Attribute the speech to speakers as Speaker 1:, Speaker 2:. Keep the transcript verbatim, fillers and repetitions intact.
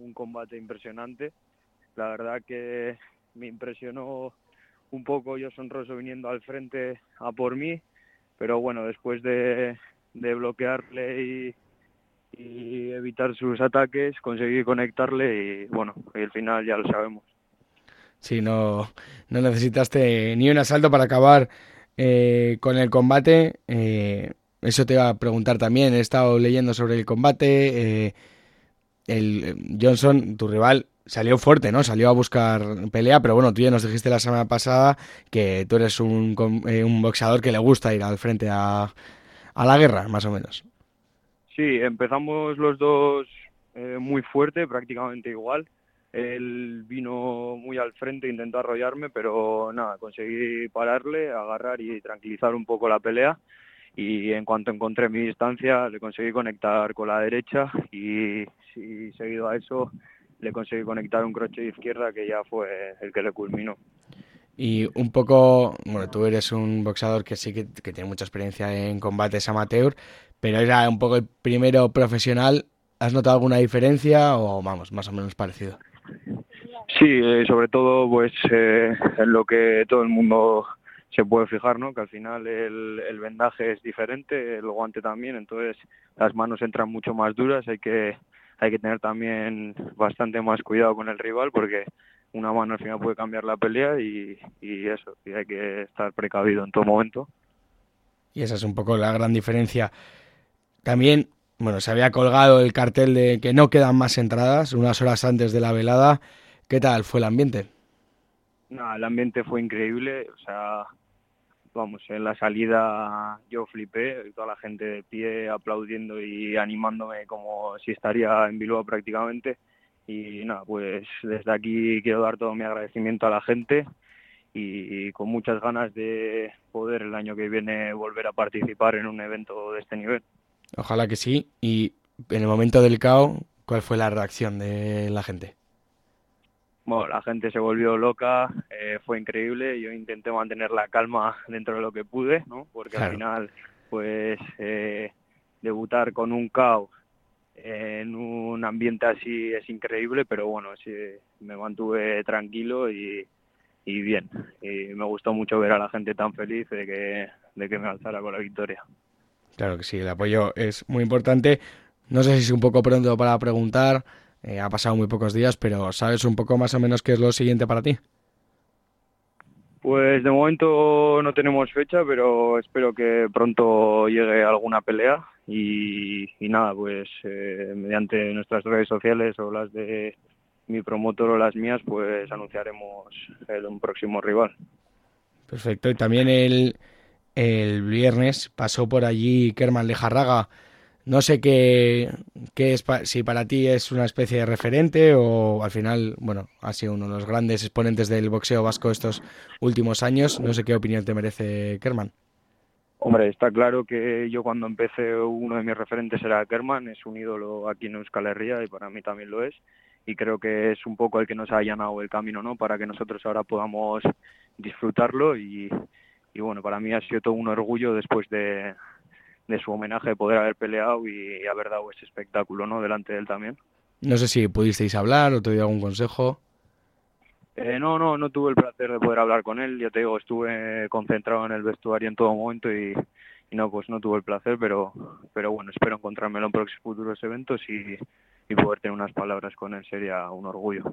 Speaker 1: un combate impresionante. La verdad que me impresionó un poco Joshon Rosso viniendo al frente a por mí, pero bueno, después de, de bloquearle y, y evitar sus ataques, conseguí conectarle y bueno, y al final ya lo sabemos.
Speaker 2: Sí, no, no necesitaste ni un asalto para acabar eh, con el combate. Eh, eso te iba a preguntar también. He estado leyendo sobre el combate. Eh, el eh, Johnson, tu rival, salió fuerte, ¿no? Salió a buscar pelea, pero bueno, tú ya nos dijiste la semana pasada que tú eres un, com- eh, un boxeador que le gusta ir al frente a, a la guerra, más o menos.
Speaker 1: Sí, empezamos los dos eh, muy fuerte, prácticamente igual. Él vino muy al frente, intentó arrollarme, pero nada, conseguí pararle, agarrar y tranquilizar un poco la pelea. Y en cuanto encontré mi distancia, le conseguí conectar con la derecha y, y seguido a eso le conseguí conectar un crochet de izquierda que ya fue el que le culminó.
Speaker 2: Y un poco, bueno, tú eres un boxeador que sí que, que tiene mucha experiencia en combates amateur, pero era un poco el primero profesional. ¿Has notado alguna diferencia o vamos, más o menos parecido?
Speaker 1: Sí, eh, sobre todo pues eh, en lo que todo el mundo se puede fijar, ¿no? Que al final el, el vendaje es diferente, el guante también, entonces las manos entran mucho más duras, hay que hay que tener también bastante más cuidado con el rival porque una mano al final puede cambiar la pelea y, y eso, y hay que estar precavido en todo momento.
Speaker 2: Y esa es un poco la gran diferencia. También, bueno, se había colgado el cartel de que no quedan más entradas unas horas antes de la velada. ¿Qué tal fue el ambiente?
Speaker 1: Nada, el ambiente fue increíble, o sea, vamos, en la salida yo flipé, toda la gente de pie aplaudiendo y animándome como si estaría en Bilbao prácticamente. Y nada, pues desde aquí quiero dar todo mi agradecimiento a la gente y con muchas ganas de poder el año que viene volver a participar en un evento de este nivel.
Speaker 2: Ojalá que sí. Y en el momento del caos, ¿cuál fue la reacción de la gente?
Speaker 1: Bueno, la gente se volvió loca, eh, fue increíble, yo intenté mantener la calma dentro de lo que pude, ¿no? Porque al
Speaker 2: Claro.
Speaker 1: final, pues, eh, debutar con un caos en un ambiente así es increíble, pero bueno, sí, me mantuve tranquilo y, y bien. Y me gustó mucho ver a la gente tan feliz de que, de que me alzara con la victoria.
Speaker 2: Claro que sí, el apoyo es muy importante. No sé si es un poco pronto para preguntar, eh, ha pasado muy pocos días, pero ¿sabes un poco más o menos qué es lo siguiente para ti?
Speaker 1: Pues de momento no tenemos fecha, pero espero que pronto llegue alguna pelea y, y nada, pues eh, mediante nuestras redes sociales o las de mi promotor o las mías, pues anunciaremos el, un próximo rival.
Speaker 2: Perfecto, y también el, el viernes pasó por allí Kerman Lejarraga. No sé qué, qué es, pa- si para ti es una especie de referente o al final, bueno, ha sido uno de los grandes exponentes del boxeo vasco estos últimos años. No sé qué opinión te merece Kerman.
Speaker 1: Hombre, está claro que yo cuando empecé uno de mis referentes era Kerman, es un ídolo aquí en Euskal Herria y para mí también lo es. Y creo que es un poco el que nos ha allanado el camino, ¿no? Para que nosotros ahora podamos disfrutarlo y, y bueno, para mí ha sido todo un orgullo después de, de su homenaje poder haber peleado y, y haber dado ese espectáculo, ¿no? Delante de él también.
Speaker 2: No sé si pudisteis hablar o te dio algún consejo.
Speaker 1: Eh, no, no, no tuve el placer de poder hablar con él, ya te digo, estuve concentrado en el vestuario en todo momento y, y no, pues no tuve el placer, pero, pero bueno, espero encontrármelo en próximos futuros eventos y, y poder tener unas palabras con él, sería un orgullo.